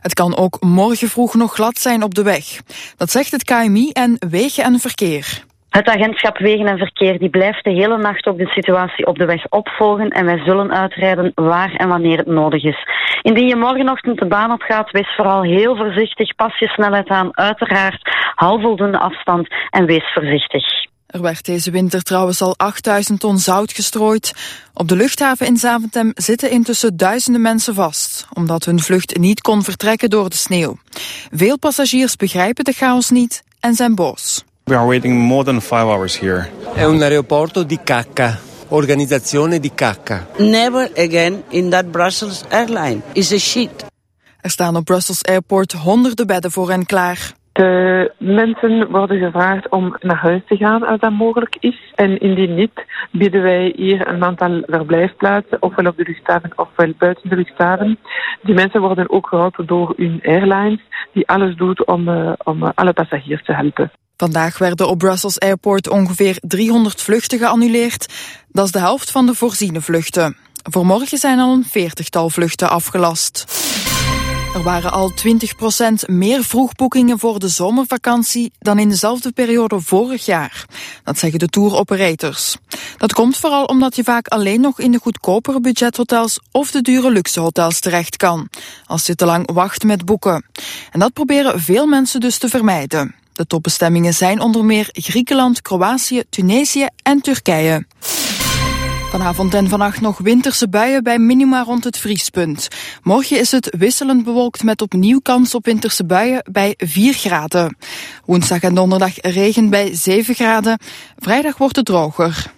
Het kan ook morgen vroeg nog glad zijn op de weg. Dat zegt het KMI en Wegen en Verkeer. Het agentschap Wegen en Verkeer die blijft de hele nacht ook de situatie op de weg opvolgen en wij zullen uitrijden waar en wanneer het nodig is. Indien je morgenochtend de baan op gaat, wees vooral heel voorzichtig, pas je snelheid aan, uiteraard, hou voldoende afstand en wees voorzichtig. Er werd deze winter trouwens al 8000 ton zout gestrooid. Op de luchthaven in Zaventem zitten intussen duizenden mensen vast, omdat hun vlucht niet kon vertrekken door de sneeuw. Veel passagiers begrijpen de chaos niet en zijn boos. We are waiting more than 5 hours here. È un aeroporto di cacca. Organizzazione di cacca. Never again in that Brussels airline. Is a shit. Er staan op Brussels Airport honderden bedden voor hen klaar. De mensen worden gevraagd om naar huis te gaan als dat mogelijk is. En indien niet, bieden wij hier een aantal verblijfplaatsen, ofwel op de luchthaven ofwel buiten de luchthaven. Die mensen worden ook geholpen door hun airlines, die alles doet om alle passagiers te helpen. Vandaag werden op Brussels Airport ongeveer 300 vluchten geannuleerd. Dat is de helft van de voorziene vluchten. Voor morgen zijn al een 40-tal vluchten afgelast. Er waren al 20% meer vroegboekingen voor de zomervakantie dan in dezelfde periode vorig jaar. Dat zeggen de tour-operators. Dat komt vooral omdat je vaak alleen nog in de goedkopere budgethotels of de dure luxehotels terecht kan, als je te lang wacht met boeken. En dat proberen veel mensen dus te vermijden. De topbestemmingen zijn onder meer Griekenland, Kroatië, Tunesië en Turkije. Vanavond en vannacht nog winterse buien bij minima rond het vriespunt. Morgen is het wisselend bewolkt met opnieuw kans op winterse buien bij 4 graden. Woensdag en donderdag regen bij 7 graden. Vrijdag wordt het droger.